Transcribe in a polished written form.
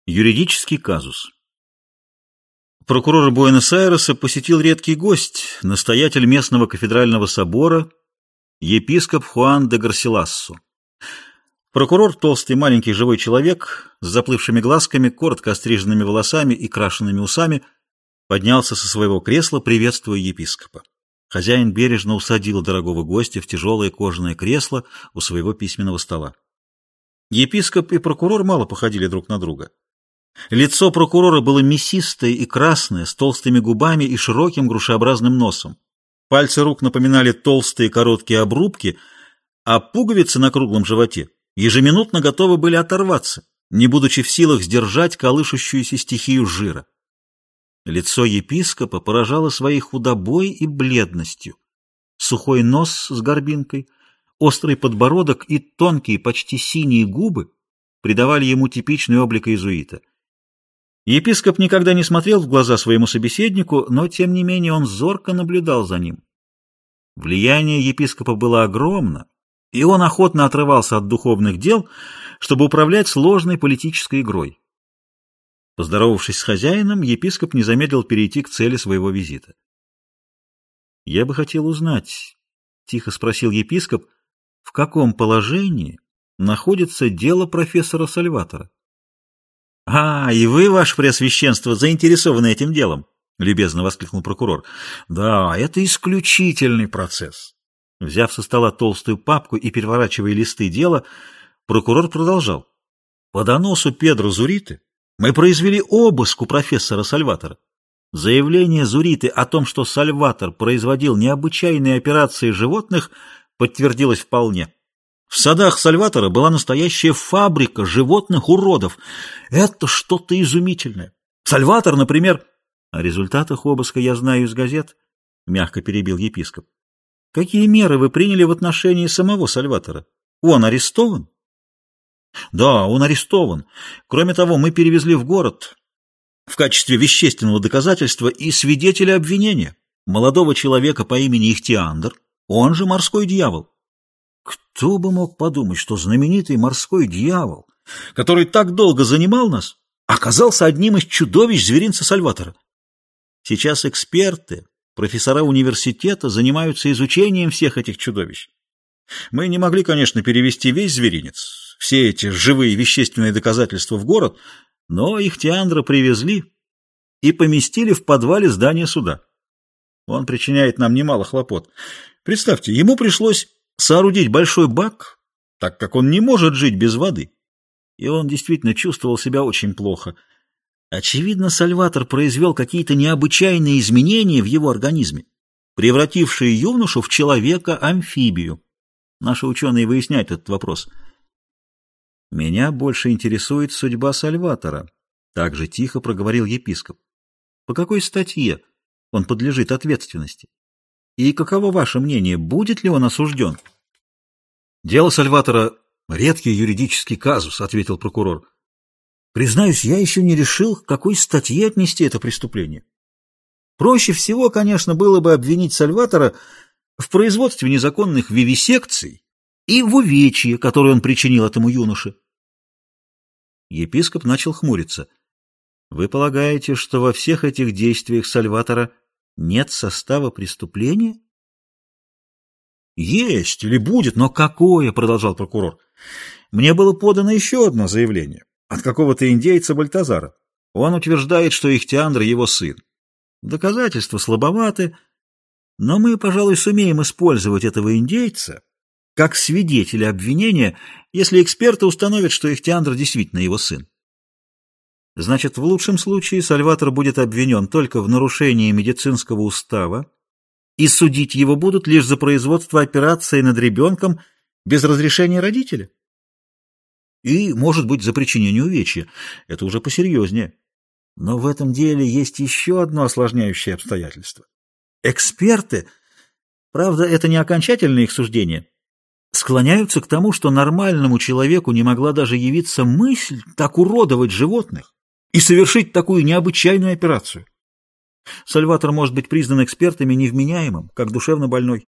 Юридический казус. Прокурора Буэнос-Айреса посетил редкий гость, настоятель местного кафедрального собора, епископ Хуан де Гарсилассо. Прокурор, толстый маленький живой человек с заплывшими глазками, коротко остриженными волосами и крашенными усами, поднялся со своего кресла, приветствуя епископа. Хозяин бережно усадил дорогого гостя в тяжелое кожаное кресло у своего письменного стола. Епископ и прокурор мало походили друг на друга. Лицо прокурора было мясистое и красное, с толстыми губами и широким грушеобразным носом. Пальцы рук напоминали толстые короткие обрубки, а пуговицы на круглом животе ежеминутно готовы были оторваться, не будучи в силах сдержать колышущуюся стихию жира. Лицо епископа поражало своей худобой и бледностью. Сухой нос с горбинкой, острый подбородок и тонкие, почти синие губы придавали ему типичный облик иезуита. Епископ никогда не смотрел в глаза своему собеседнику, но, тем не менее, он зорко наблюдал за ним. Влияние епископа было огромно, и он охотно отрывался от духовных дел, чтобы управлять сложной политической игрой. Поздоровавшись с хозяином, епископ не замедлил перейти к цели своего визита. «Я бы хотел узнать», — тихо спросил епископ, — «в каком положении находится дело профессора Сальватора?» И вы, ваше преосвященство, заинтересованы этим делом, — любезно воскликнул прокурор. — Да, это исключительный процесс. Взяв со стола толстую папку и переворачивая листы дела, прокурор продолжал. По доносу Педро Зуриты мы произвели обыск у профессора Сальватора. Заявление Зуриты о том, что Сальватор производил необычайные операции животных, подтвердилось вполне. В садах Сальватора была настоящая фабрика животных-уродов. Это что-то изумительное. Сальватор, например... О результатах обыска я знаю из газет, — мягко перебил епископ. Какие меры вы приняли в отношении самого Сальватора? Он арестован? Да, он арестован. Кроме того, мы перевезли в город в качестве вещественного доказательства и свидетеля обвинения, молодого человека по имени Ихтиандр, он же морской дьявол. Кто бы мог подумать, что знаменитый морской дьявол, который так долго занимал нас, оказался одним из чудовищ зверинца Сальватора. Сейчас эксперты, профессора университета занимаются изучением всех этих чудовищ. Мы не могли, конечно, перевести весь зверинец, все эти живые вещественные доказательства в город, но Ихтиандра привезли и поместили в подвале здания суда. Он причиняет нам немало хлопот. Представьте, ему пришлось соорудить большой бак, так как он не может жить без воды. И он действительно чувствовал себя очень плохо. Очевидно, Сальватор произвел какие-то необычайные изменения в его организме, превратившие юношу в человека-амфибию. Наши ученые выясняют этот вопрос. «Меня больше интересует судьба Сальватора», — также тихо проговорил епископ. «По какой статье он подлежит ответственности? И каково ваше мнение, будет ли он осужден?» «Дело Сальватора — редкий юридический казус», — ответил прокурор. «Признаюсь, я еще не решил, к какой статье отнести это преступление. Проще всего, конечно, было бы обвинить Сальватора в производстве незаконных вивисекций и в увечье, которое он причинил этому юноше». Епископ начал хмуриться. «Вы полагаете, что во всех этих действиях Сальватора нет состава преступления?» «Есть или будет, но какое?» — продолжал прокурор. «Мне было подано еще одно заявление от какого-то индейца Бальтазара. Он утверждает, что Ихтиандр — его сын. Доказательства слабоваты, но мы, пожалуй, сумеем использовать этого индейца как свидетеля обвинения, если эксперты установят, что Ихтиандр действительно его сын. Значит, в лучшем случае Сальватор будет обвинен только в нарушении медицинского устава, и судить его будут лишь за производство операции над ребенком без разрешения родителя. И, может быть, за причинение увечья. Это уже посерьезнее. Но в этом деле есть еще одно осложняющее обстоятельство. Эксперты, правда, это не окончательное их суждение, склоняются к тому, что нормальному человеку не могла даже явиться мысль так уродовать животных и совершить такую необычайную операцию. Сальватор может быть признан экспертами невменяемым, как душевно больной.